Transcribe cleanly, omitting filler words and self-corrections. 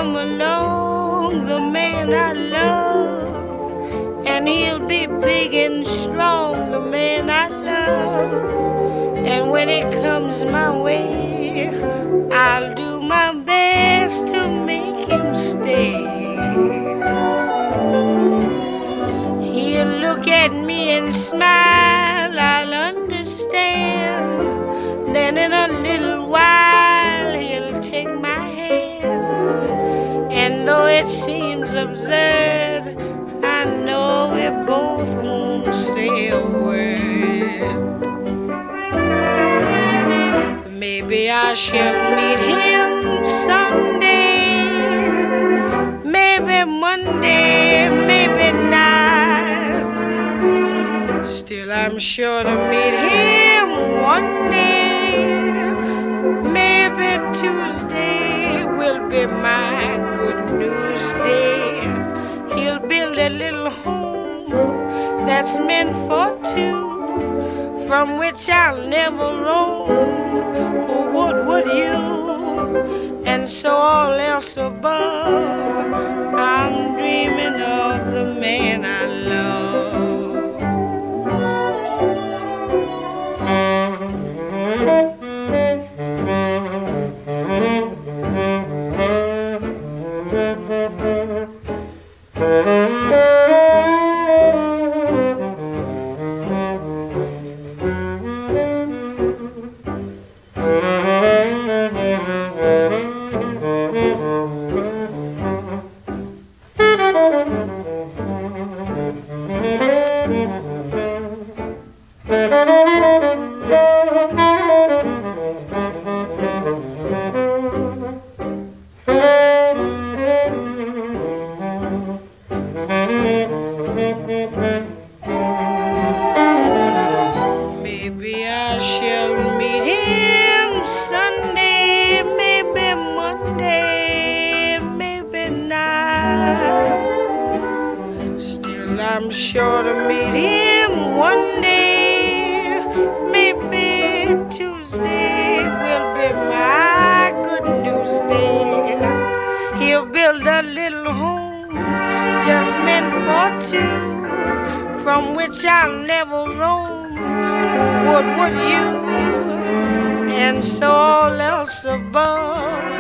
come along, the man I love, and he'll be big and strong, the man I love. And when it comes my way, I'll do my best to make him stay. He'll look at me and smile, I'll understand. Then in a little while he'll take my hand. And though it seems absurd, I know we both won't say a word. Maybe I shall meet him someday, maybe Monday, maybe night. Still I'm sure to meet him one day. Maybe Tuesday will be my good news day. He'll build a little home that's meant for two, from which I'll never roam. Oh, would you? And so all else above, I'm dreaming of the man I love. Maybe I shall meet him Sunday, maybe Monday, maybe night. Still I'm sure to meet him one day. Maybe Tuesday will be my good news day. He'll build a little home just meant for two, from which I'll never roam. Would you? And so all else above,